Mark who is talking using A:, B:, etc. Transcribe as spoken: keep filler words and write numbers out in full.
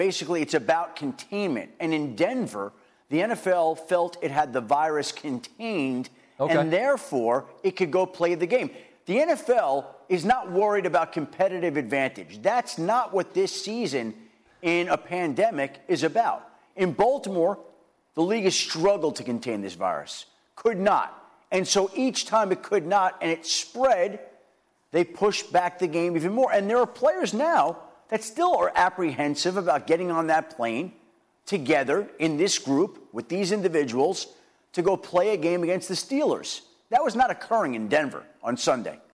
A: Basically, it's about containment. And in Denver, the N F L felt it had the virus contained, okay. and therefore it could go play the game. The N F L is not worried about competitive advantage. That's not what this season in a pandemic is about. In Baltimore, the league has struggled to contain this virus. Could not. And so each time it could not, and it spread, they pushed back the game even more. And there are players now that still are apprehensive about getting on that plane together in this group with these individuals to go play a game against the Steelers. That was not occurring in Denver on Sunday.